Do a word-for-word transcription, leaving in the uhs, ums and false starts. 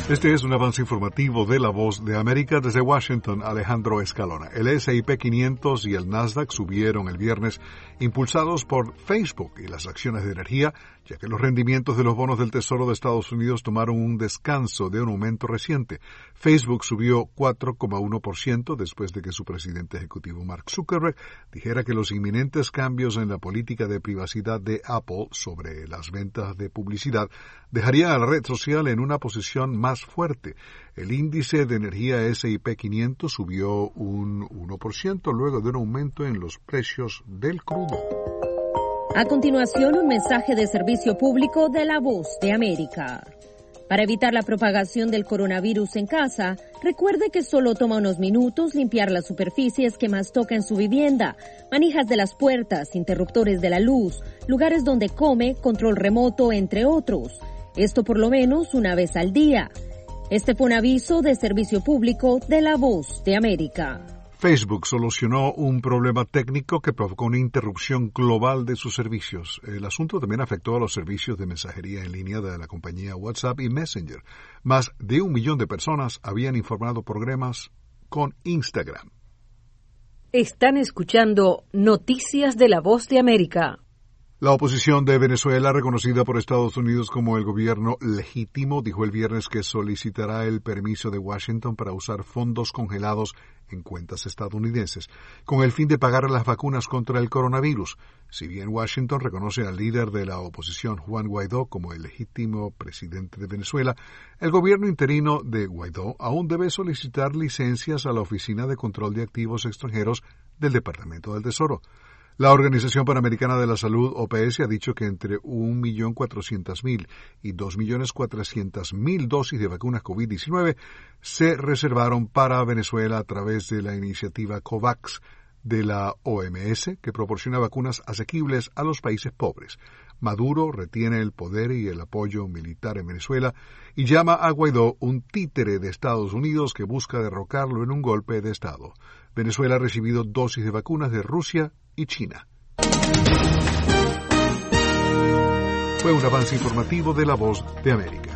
Este es un avance informativo de La Voz de América. Desde Washington, Alejandro Escalona. El ese y pe quinientos y el Nasdaq subieron el viernes, impulsados por Facebook y las acciones de energía, ya que los rendimientos de los bonos del Tesoro de Estados Unidos tomaron un descanso de un aumento reciente. Facebook subió cuatro coma uno por ciento después de que su presidente ejecutivo Mark Zuckerberg dijera que los inminentes cambios en la política de privacidad de Apple sobre las ventas de publicidad dejarían a la red social en una posición más fuerte. El índice de energía ese y pe quinientos subió un uno por ciento luego de un aumento en los precios del crudo. A continuación, un mensaje de servicio público de La Voz de América. Para evitar la propagación del coronavirus en casa, recuerde que solo toma unos minutos limpiar las superficies que más toca en su vivienda, manijas de las puertas, interruptores de la luz, lugares donde come, control remoto, entre otros. Esto por lo menos una vez al día. Este fue un aviso de servicio público de La Voz de América. Facebook solucionó un problema técnico que provocó una interrupción global de sus servicios. El asunto también afectó a los servicios de mensajería en línea de la compañía WhatsApp y Messenger. Más de un millón de personas habían informado problemas con Instagram. Están escuchando Noticias de La Voz de América. La oposición de Venezuela, reconocida por Estados Unidos como el gobierno legítimo, dijo el viernes que solicitará el permiso de Washington para usar fondos congelados en cuentas estadounidenses, con el fin de pagar las vacunas contra el coronavirus. Si bien Washington reconoce al líder de la oposición, Juan Guaidó, como el legítimo presidente de Venezuela, el gobierno interino de Guaidó aún debe solicitar licencias a la Oficina de Control de Activos Extranjeros del Departamento del Tesoro. La Organización Panamericana de la Salud, O P S, ha dicho que entre un millón cuatrocientas mil y dos millones cuatrocientas mil dosis de vacunas COVID diecinueve se reservaron para Venezuela a través de la iniciativa COVAX de la O M S, que proporciona vacunas asequibles a los países pobres. Maduro retiene el poder y el apoyo militar en Venezuela y llama a Guaidó un títere de Estados Unidos que busca derrocarlo en un golpe de Estado. Venezuela ha recibido dosis de vacunas de Rusia y China. Fue un avance informativo de La Voz de América.